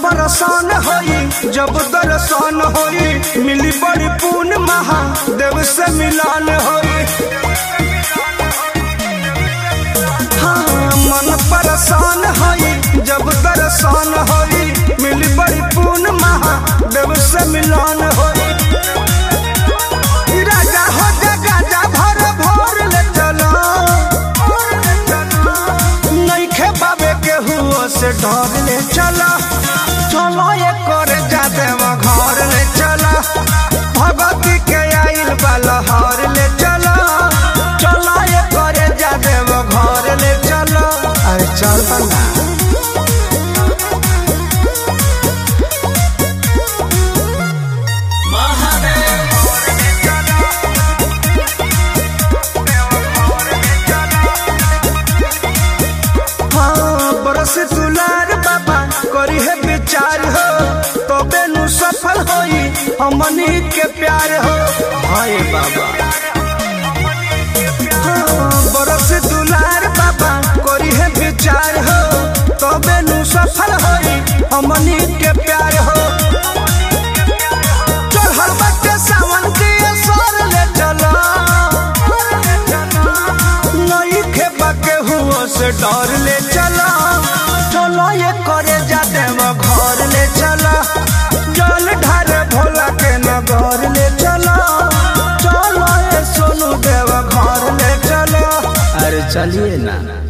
परेशान होई जब दर्शन होई, मिली बड़ी पूर्ण महादेव से मिलान होई। हाँ मन परेशान होई जब दर्शन होई, मिली बड़ी पूर्ण महादेव से मिलान होई। राजा हो गाजा भर भोर ले चलो, नइखे बाबे के हुओ से डर ले चला। चलो ये कर जाते घर ले चला, भगवती के आइल बलहर ले चला। चलो ये कर जाते घर ले चला। अरे चल बना दुलार बाबा करी है विचार हो, तो बेनु सफल होई हमनी के प्यार हो। हाय बाबा बरस दुलार बाबा करी है विचार हो, तो बेनु सफल होई हमनी के प्यार हो। चढ़ल बाटे सावन के असर ले चलो, नई खेबा के हुओ से डर ले चला। चलो ये करे जाते घर ले चला, जल ढारे भोला के नगर ले चला। चलो ये सोनू देव घर ले चला। अरे चलिए ना।